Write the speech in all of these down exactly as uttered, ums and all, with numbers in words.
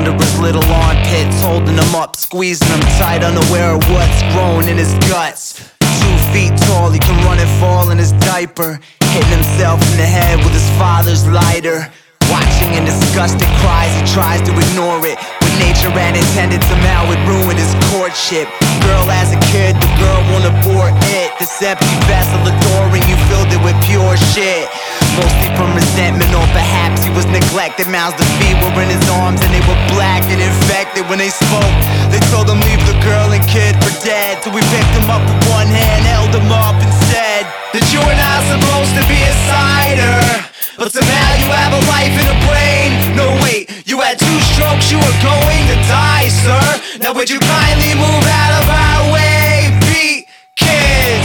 under his little armpits, holding him up, squeezing him tight, unaware of what's growing in his guts. Two feet tall, he can run and fall in his diaper, hitting himself in the head with his father's lighter. Watching in disgusted cries, he tries to ignore it, but nature had intended somehow it ruined his courtship. Girl as a kid, the girl won't abort it. This empty vessel adoring you filled it with pure shit. Mostly from resentment, or perhaps he was neglected. Mouths to feed were in his arms and they were black and infected. When they spoke, they told him leave the girl and kid for dead. So we picked him up with one hand, held him up and said that you were not supposed to be a cider, but somehow you have a life in a brain. No wait, you had two strokes, you were going to die, sir. Now would you kindly move out of our way? Beat kids,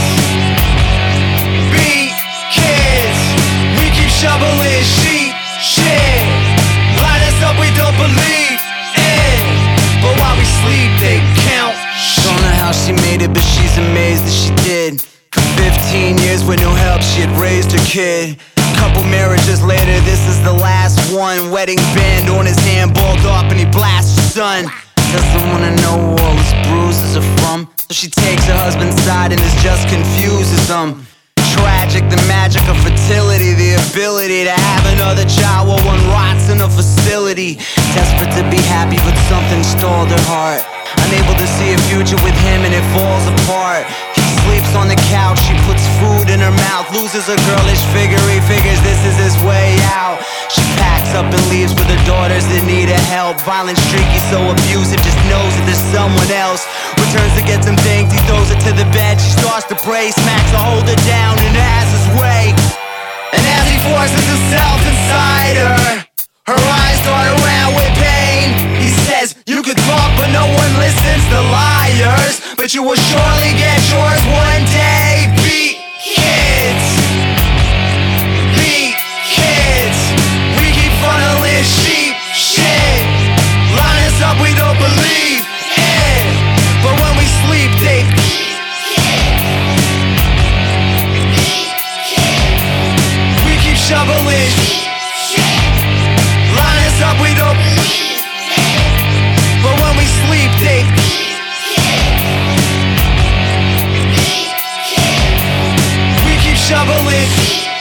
beat kids. We keep shoveling sheep, shit. Line us up, we don't believe in, but while we sleep, they count sheep. Don't know how she made it, but she's amazed that she did. For fifteen years with no help, she had raised her kid. Couple marriages later, this is the last one. Wedding band on his hand, balled up and he blasts her son. Doesn't wanna know where all his bruises are from, so she takes her husband's side and this just confuses him. Tragic, the magic of fertility, the ability to have another child while one rots in a facility. Desperate to be happy, but something stalled her heart. Unable to see a future with him and it falls apart. He sleeps on the couch, she puts food in her mouth, loses her girlish figure, he figures this is his way out. She packs up and leaves with her daughters that need her help. Violent, streaky, so abusive, just knows that there's someone else. Returns to get some things, he throws her to the bed. She starts to pray, smacks her, hold her down and has his way. And as he forces himself inside her, her eyes dart around with pain. He says, you could talk but no one listens to liars, but you will surely get yours one day. Beat kids, beat kids. We keep funneling sheep, shit. Line us up, we don't believe in, but when we sleep, they we keep shoveling. Line us up, we don't, but when we sleep, they we keep shoveling.